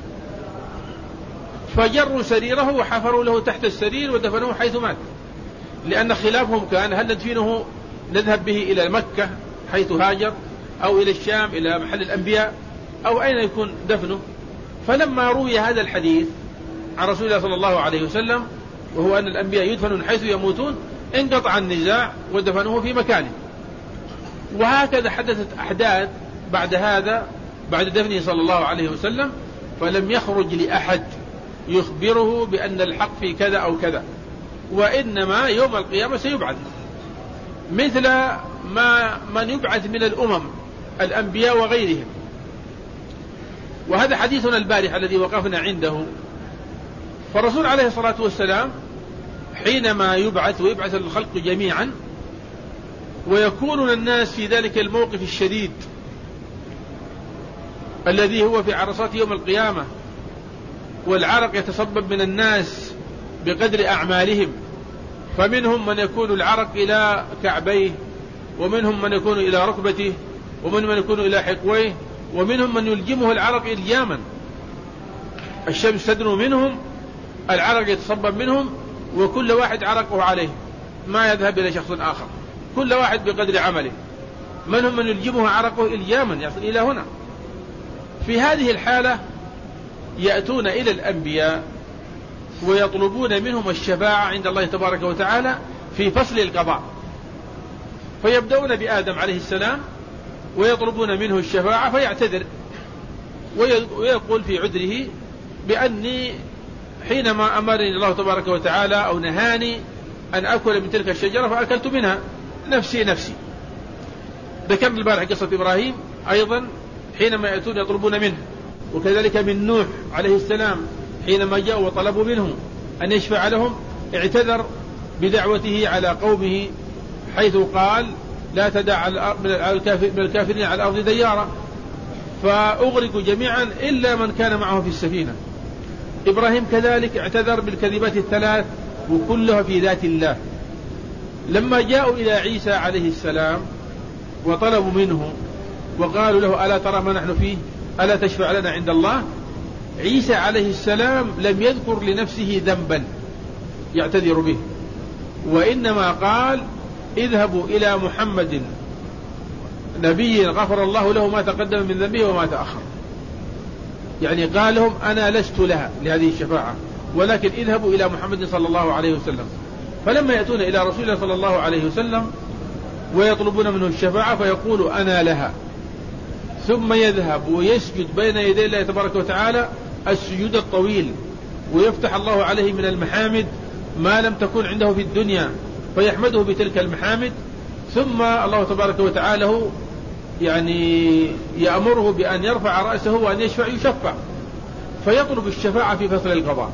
فجروا سريره وحفروا له تحت السرير ودفنوه حيث مات، لأن خلافهم كان هل ندفنه نذهب به إلى مكة حيث هاجر أو إلى الشام إلى محل الأنبياء أو أين يكون دفنه. فلما روي هذا الحديث عن رسول الله صلى الله عليه وسلم وهو أن الأنبياء يدفنون حيث يموتون انقطع النزاع ودفنوه في مكانه. وهكذا حدثت أحداث بعد هذا بعد دفنه صلى الله عليه وسلم، فلم يخرج لأحد يخبره بأن الحق في كذا أو كذا، وإنما يوم القيامة سيبعث مثل ما من يبعث من الأمم الأنبياء وغيرهم. وهذا حديثنا البارح الذي وقفنا عنده. فالرسول عليه الصلاة والسلام حينما يبعث ويبعث الخلق جميعا ويكونون الناس في ذلك الموقف الشديد الذي هو في عرصات يوم القيامة، والعرق يتصبب من الناس بقدر أعمالهم، فمنهم من يكون العرق إلى كعبيه، ومنهم من يكون إلى ركبته، ومنهم من يكون إلى حقويه، ومنهم من يلجمه العرق إلجاما، الشمس تدنو منهم، العرق يتصبب منهم، وكل واحد عرقه عليه ما يذهب إلى شخص آخر، كل واحد بقدر عمله. منهم من يلجمه عرقه إلجاما يصل إلى هنا. في هذه الحالة يأتون إلى الأنبياء ويطلبون منهم الشفاعة عند الله تبارك وتعالى في فصل القضاء، فيبدأون بآدم عليه السلام ويطلبون منه الشفاعة فيعتذر ويقول في عذره بأني حينما أمرني الله تبارك وتعالى أو نهاني أن أكل من تلك الشجرة فأكلت منها نفسي نفسي. ذكرنا البارح قصة إبراهيم أيضا حينما يأتون يطلبون منه، وكذلك من نوح عليه السلام حينما جاءوا وطلبوا منه أن يشفع لهم اعتذر بدعوته على قومه حيث قال لا تدع من الكافرين على الأرض ديارا، فأغرقوا جميعا إلا من كان معه في السفينة. إبراهيم كذلك اعتذر بالكذبات الثلاث وكلها في ذات الله. لما جاءوا إلى عيسى عليه السلام وطلبوا منه وقالوا له ألا ترى ما نحن فيه ألا تشفع لنا عند الله، عيسى عليه السلام لم يذكر لنفسه ذنبا يعتذر به، وإنما قال اذهبوا إلى محمد نبي غفر الله له ما تقدم من ذنبه وما تأخر. يعني قال لهم أنا لست لها لهذه الشفاعة، ولكن اذهبوا إلى محمد صلى الله عليه وسلم. فلما يأتون إلى رسول الله صلى الله عليه وسلم ويطلبون منه الشفاعة فيقول أنا لها، ثم يذهب ويسجد بين يدي الله تبارك وتعالى السجود الطويل، ويفتح الله عليه من المحامد ما لم تكن عنده في الدنيا فيحمده بتلك المحامد، ثم الله تبارك وتعالى يعني يأمره بأن يرفع رأسه وأن يشفع يشفع، فيطلب الشفاعة في فصل القضاء.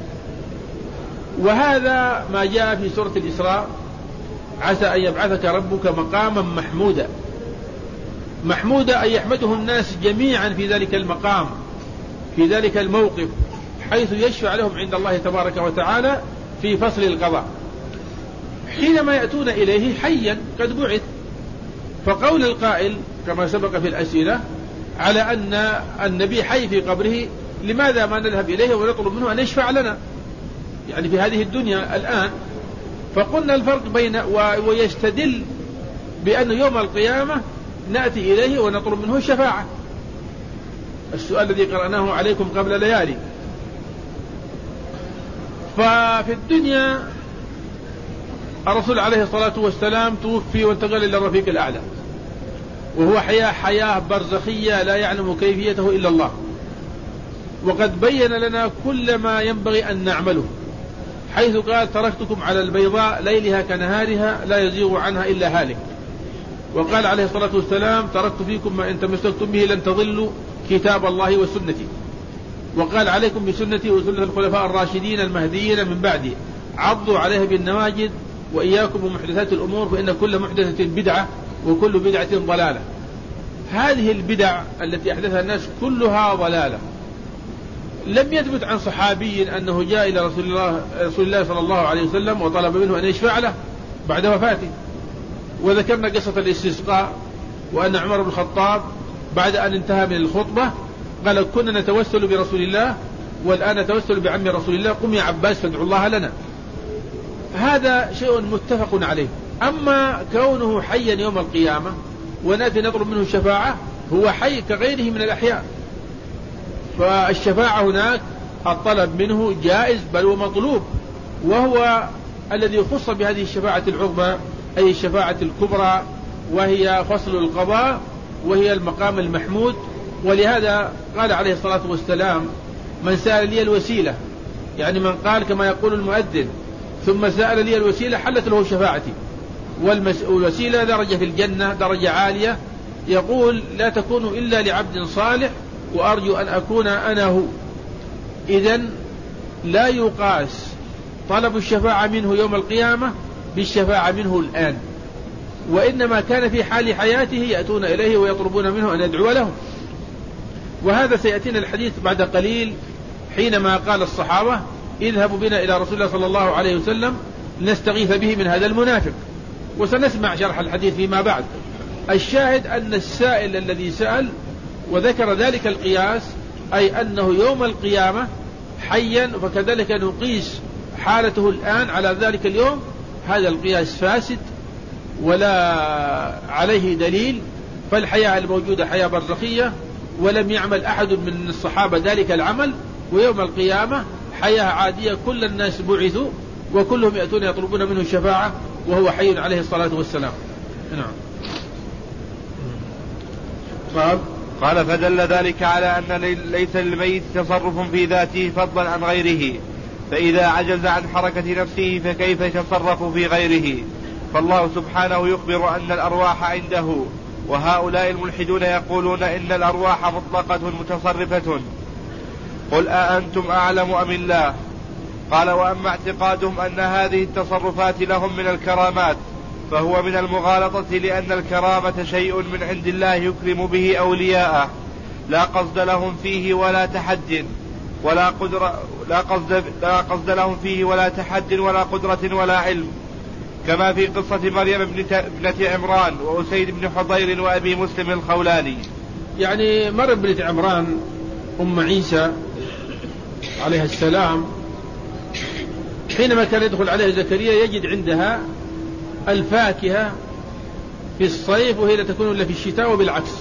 وهذا ما جاء في سورة الإسراء عسى أن يبعثك ربك مقاما محمودا. محمودا أن يحمده الناس جميعا في ذلك المقام في ذلك الموقف حيث يشفع لهم عند الله تبارك وتعالى في فصل القضاء. حينما يأتون إليه حيا قد بعث فقول القائل كما سبق في الأسئلة على أن النبي حي في قبره، لماذا ما نذهب إليه ونطلب منه أن يشفع لنا يعني في هذه الدنيا الآن؟ فقلنا الفرق بين ويستدل بأن يوم القيامة نأتي إليه ونطلب منه الشفاعة، السؤال الذي قرأناه عليكم قبل ليالي. ففي الدنيا الرسول عليه الصلاة والسلام توفي وانتقل إلى الرفيق الأعلى، وهو حياة حياة برزخية لا يعلم كيفيته إلا الله، وقد بين لنا كل ما ينبغي أن نعمله، حيث قال تركتكم على البيضاء ليلها كنهارها لا يزيغ عنها إلا هالك. وقال عليه الصلاة والسلام تركت فيكم ما إن تمسكتم به لن تضلوا كتاب الله وسنتي. وقال عليكم بسنتي وسنة الخلفاء الراشدين المهديين من بعدي عضوا عليها بالنواجذ وإياكم ومحدثات الأمور فإن كل محدثة بدعة وكل بدعة ضلالة. هذه البدع التي أحدثها الناس كلها ضلالة. لم يثبت عن صحابي أنه جاء إلى رسول الله, رسول الله صلى الله عليه وسلم وطلب منه أن يشفع له بعد وفاته. وذكرنا قصة الاستسقاء، وأن عمر بن الخطاب بعد أن انتهى من الخطبة قال كنا نتوسل برسول الله والآن نتوسل بعم رسول الله، قم يا عباس فادعوا الله لنا. هذا شيء متفق عليه. أما كونه حيا يوم القيامة ونأتي نطلب منه الشفاعة، هو حي كغيره من الأحياء، فالشفاعة هناك الطلب منه جائز بل ومطلوب، وهو الذي خص بهذه الشفاعة العظمى أي الشفاعة الكبرى، وهي فصل القضاء، وهي المقام المحمود. ولهذا قال عليه الصلاة والسلام من سأل لي الوسيلة، يعني من قال كما يقول المؤذن ثم سأل لي الوسيلة حلت له شفاعتي. والوسيلة درجة في الجنة، درجة عالية، يقول لا تكون إلا لعبد صالح وأرجو أن أكون أنا هو. إذن لا يقاس طلب الشفاعة منه يوم القيامة بالشفاعة منه الآن، وإنما كان في حال حياته يأتون إليه ويطلبون منه أن يدعو لهم. وهذا سيأتينا الحديث بعد قليل حينما قال الصحابة اذهبوا بنا إلى رسول الله صلى الله عليه وسلم نستغيث به من هذا المنافق، وسنسمع شرح الحديث فيما بعد. الشاهد أن السائل الذي سأل وذكر ذلك القياس أي أنه يوم القيامة حيا، فكذلك نقيس حالته الآن على ذلك اليوم. هذا القياس فاسد ولا عليه دليل، فالحياة الموجودة حياة برزخية ولم يعمل أحد من الصحابة ذلك العمل، ويوم القيامة حياة عادية كل الناس بعثوا وكلهم يأتون يطلبون منه الشفاعة وهو حي عليه الصلاة والسلام. نعم. قال قال فدل ذلك على أن ليس للميت تصرف في ذاته فضلا عن غيره، فإذا عجز عن حركة نفسه فكيف يتصرف في غيره؟ فالله سبحانه يخبر أن الأرواح عنده، وهؤلاء الملحدون يقولون إن الأرواح مطلقة متصرفة. قل أأنتم أعلم أم الله؟ قال وأما اعتقادهم أن هذه التصرفات لهم من الكرامات فهو من المغالطة، لأن الكرامة شيء من عند الله يكرم به أولياءه، لا قصد لهم فيه ولا تحد ولا قدرة لا قصد, لا قصد لهم فيه ولا تحد ولا قدرة ولا علم، كما في قصة مريم ابنة عمران وأسيد بن حضير وأبي مسلم الخولاني. يعني مريم ابنة عمران أم عيسى عليه السلام حينما كان يدخل عليه زكريا يجد عندها الفاكهة في الصيف وهي لا تكون إلا في الشتاء وبالعكس.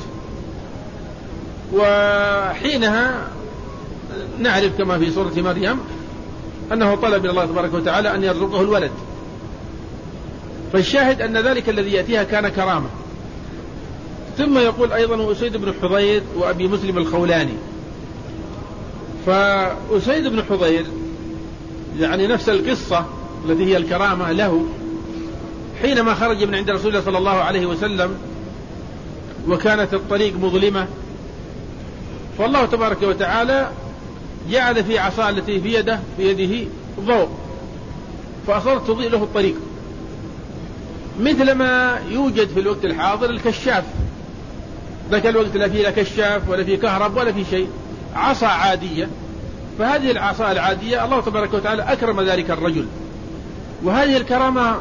وحينها نعرف كما في سورة مريم أنه طلب من الله تبارك وتعالى أن يرزقه الولد، فالشاهد أن ذلك الذي يأتيها كان كرامة. ثم يقول أيضا أسيد بن حضير وأبي مسلم الخولاني. فأسيد بن حضير يعني نفس القصة التي هي الكرامة له، حينما خرج من عند رسول الله صلى الله عليه وسلم وكانت الطريق مظلمة، فالله تبارك وتعالى جعل في عصا التي في يده في يده ضوء فأصارت تضيء له الطريق، مثل ما يوجد في الوقت الحاضر الكشاف. ذاك الوقت لا فيه لا كشاف ولا فيه كهرب ولا فيه شيء، عصا عادية. فهذه العصا العادية الله تبارك وتعالى أكرم ذلك الرجل، وهذه الكرامة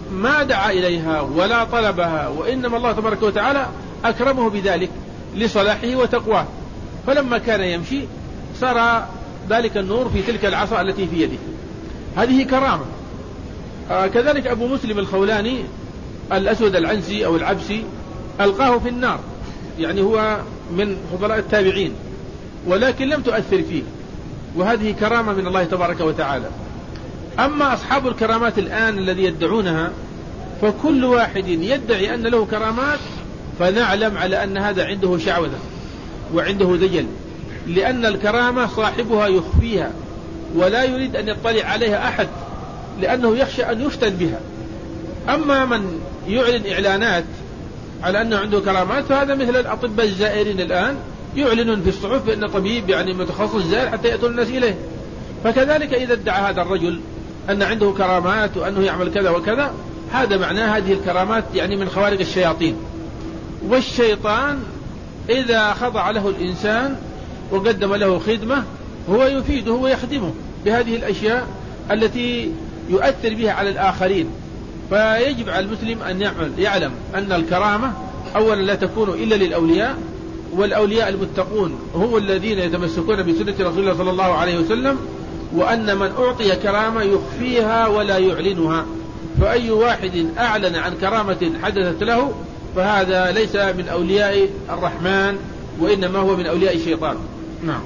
ما دعا إليها ولا طلبها، وإنما الله تبارك وتعالى أكرمه بذلك لصلاحه وتقواه، فلما كان يمشي صار ذلك النور في تلك العصا التي في يده. هذه كرامة. آه كذلك أبو مسلم الخولاني الأسود العنسي أو العبسي ألقاه في النار، يعني هو من فضلاء التابعين، ولكن لم تؤثر فيه، وهذه كرامة من الله تبارك وتعالى. أما أصحاب الكرامات الآن الذي يدعونها، فكل واحد يدعي أن له كرامات، فنعلم على أن هذا عنده شعوذة وعنده دجل، لأن الكرامة صاحبها يخفيها ولا يريد أن يطلع عليها أحد، لأنه يخشى أن يفتن بها. أما من يعلن إعلانات على أنه عنده كرامات، فهذا مثل الأطباء الزائرين الآن يعلنون في الصحف بأن طبيب يعني متخصص زائر حتى يأتون الناس إليه. فكذلك إذا ادعى هذا الرجل أن عنده كرامات وأنه يعمل كذا وكذا، هذا معناه هذه الكرامات يعني من خوارق الشياطين. والشيطان إذا خضع له الإنسان وقدم له خدمة هو يفيده ويخدمه بهذه الأشياء التي يؤثر بها على الآخرين. فيجب على المسلم أن يعمل يعلم أن الكرامة أولا لا تكون إلا للأولياء، والأولياء المتقون هم الذين يتمسكون بسنة رسول الله صلى الله عليه وسلم، وأن من أعطي كرامة يخفيها ولا يعلنها. فأي واحد أعلن عن كرامة حدثت له فهذا ليس من أولياء الرحمن، وإنما هو من أولياء الشيطان. نعم.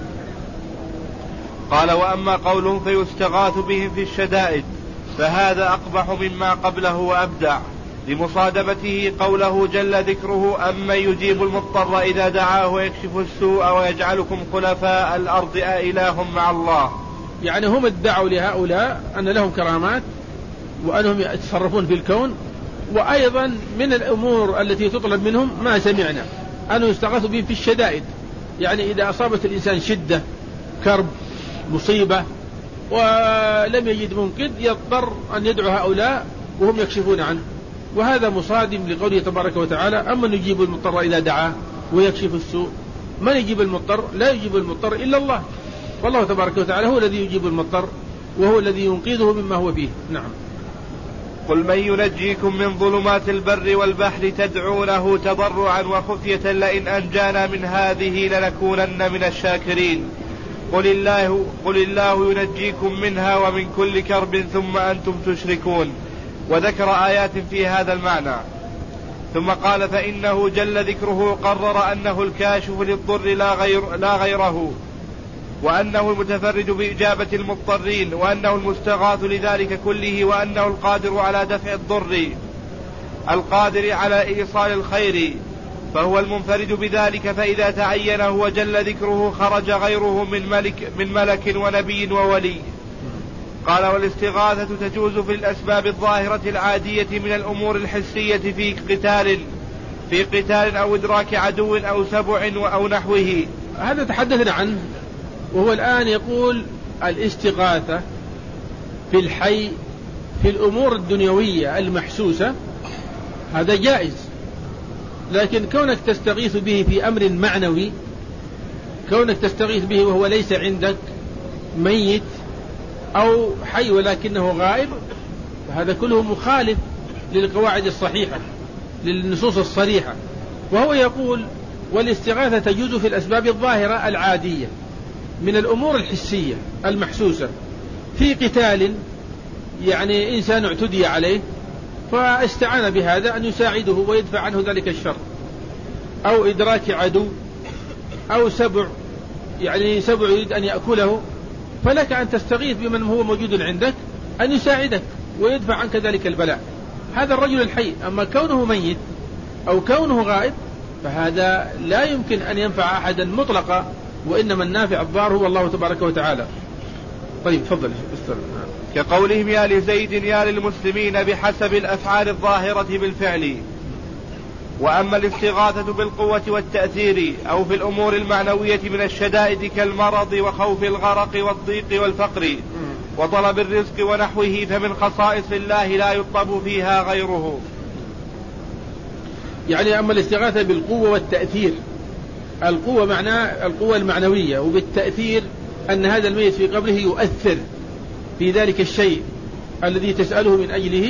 قال: وأما قولهم فيستغاث بهم في الشدائد فهذا أقبح مما قبله وأبدع، لمصادمته قوله جل ذكره: أمن يجيب المضطر إذا دعاه ويكشف السوء ويجعلكم خلفاء الأرض أإله مع الله. يعني هم ادعوا لهؤلاء أن لهم كرامات وأنهم يتصرفون في الكون، وأيضا من الأمور التي تطلب منهم ما سمعنا أنه يستغاثوا بهم في الشدائد، يعني إذا أصابت الإنسان شدة كرب مصيبة ولم يجد منقذ يضطر أن يدعو هؤلاء وهم يكشفون عنه، وهذا مصادم لقوله تبارك وتعالى: أمن يجيب المضطر إذا دعاه ويكشف السوء. من يجيب المضطر؟ لا يجيب المضطر إلا الله، والله تبارك وتعالى هو الذي يجيب المضطر وهو الذي ينقذه مما هو فيه. نعم. قل من ينجيكم من ظلمات البر والبحر تدعونه تضرعا وخفية لئن أنجانا من هذه لنكونن من الشاكرين. قل الله, قل الله ينجيكم منها ومن كل كرب ثم أنتم تشركون. وذكر آيات في هذا المعنى، ثم قال: فإنه جل ذكره قرر أنه الكاشف للضر لا, غير لا غيره، وأنه المتفرد بإجابة المضطرين، وأنه المستغاث لذلك كله، وأنه القادر على دفع الضر القادر على إيصال الخير، فهو المنفرد بذلك. فإذا تعينه وجل ذكره خرج غيره من ملك, من ملك ونبي وولي. قال: والاستغاثة تجوز في الأسباب الظاهرة العادية من الأمور الحسية في قتال في قتال أو إدراك عدو أو سبع أو نحوه. هذا تحدثنا عنه، وهو الآن يقول الاستغاثة في الحي في الأمور الدنيوية المحسوسة هذا جائز، لكن كونك تستغيث به في أمر معنوي، كونك تستغيث به وهو ليس عندك ميت أو حي ولكنه غائب، هذا كله مخالف للقواعد الصحيحة للنصوص الصريحة. وهو يقول: والاستغاثة تجوز في الأسباب الظاهرة العادية من الأمور الحسية المحسوسة في قتال، يعني إنسان اعتدي عليه فاستعان بهذا أن يساعده ويدفع عنه ذلك الشر، أو إدراك عدو، أو سبع، يعني سبع يريد أن يأكله، فلك أن تستغيث بمن هو موجود عندك أن يساعدك ويدفع عنك ذلك البلاء. هذا الرجل الحي. أما كونه ميت أو كونه غائب فهذا لا يمكن أن ينفع أحدا مطلقا، وإنما النافع الضار هو الله تبارك وتعالى. طيب تفضل. كقولهم: يا لزيد يا للمسلمين، بحسب الأفعال الظاهرة بالفعل. وأما الاستغاثة بالقوة والتأثير أو في الأمور المعنوية من الشدائد كالمرض وخوف الغرق والضيق والفقر وطلب الرزق ونحوه فمن خصائص الله لا يطلب فيها غيره. يعني أما الاستغاثة بالقوة والتأثير، القوة معناه القوة المعنوية، وبالتأثير أن هذا الميت في قبره يؤثر في ذلك الشيء الذي تسأله من أجله،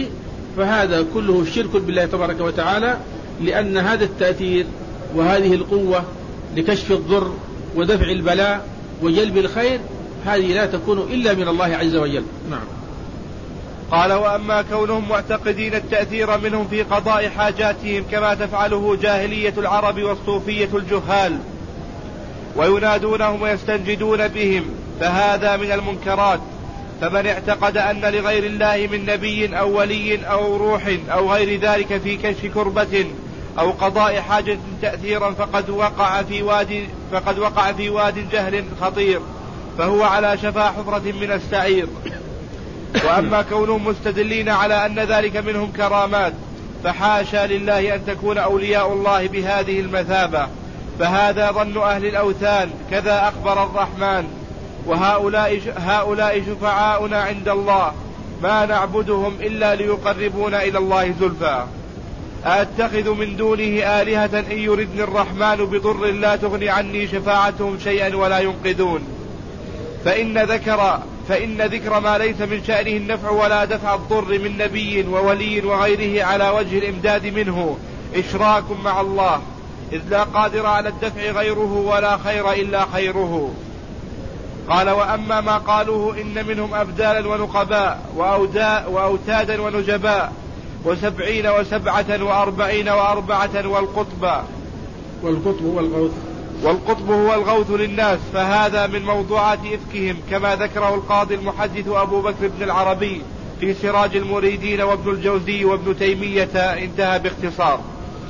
فهذا كله شرك بالله تبارك وتعالى، لأن هذا التأثير وهذه القوة لكشف الضر ودفع البلاء وجلب الخير هذه لا تكون إلا من الله عز وجل. نعم. قال: وأما كونهم معتقدين التأثير منهم في قضاء حاجاتهم كما تفعله جاهلية العرب والصوفية الجهال وينادونهم ويستنجدون بهم، فهذا من المنكرات. فمن اعتقد أن لغير الله من نبي أو ولي أو روح أو غير ذلك في كشف كربة أو قضاء حاجة تأثيرا فقد وقع في واد فقد وقع في واد جهل خطير، فهو على شفا حفرة من السعير. وأما كونهم مستدلين على أن ذلك منهم كرامات، فحاشا لله أن تكون أولياء الله بهذه المثابة، فهذا ظن أهل الأوثان، كذا أخبر الرحمن: وهؤلاء هؤلاء شفعاؤنا عند الله ما نعبدهم إلا ليقربونا إلى الله زلفى. أتخذ من دونه آلهة إن يردني الرحمن بضر لا تغني عني شفاعتهم شيئا ولا ينقذون. فإن ذكر فإن ذكر ما ليس من شأنه النفع ولا دفع الضر من نبي وولي وغيره على وجه الإمداد منه إشراك مع الله، إذ لا قادر على الدفع غيره ولا خير إلا خيره. قال: وأما ما قالوه إن منهم أبدالا ونقباء وأوتادا ونجباء وسبعين وسبعة وأربعين وأربعة والقطب والقطب هو الغوث والقطب هو الغوث للناس، فهذا من موضوعات إفكهم، كما ذكره القاضي المحدث أبو بكر بن العربي في سراج المريدين وابن الجوزي وابن تيمية، انتهى باختصار.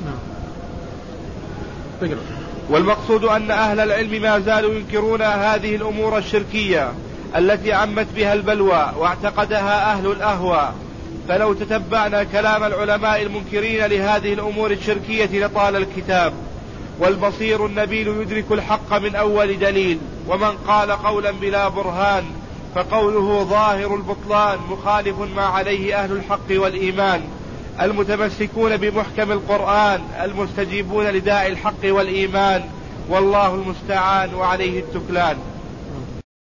والمقصود أن أهل العلم ما زالوا ينكرون هذه الأمور الشركية التي عمت بها البلوى واعتقدها أهل الأهوى. فلو تتبعنا كلام العلماء المنكرين لهذه الأمور الشركية لطال الكتاب. والبصير النبيل يدرك الحق من أول دليل، ومن قال قولا بلا برهان فقوله ظاهر البطلان، مخالف ما عليه أهل الحق والإيمان المتمسكون بمحكم القرآن المستجيبون لداعي الحق والإيمان، والله المستعان وعليه التكلان.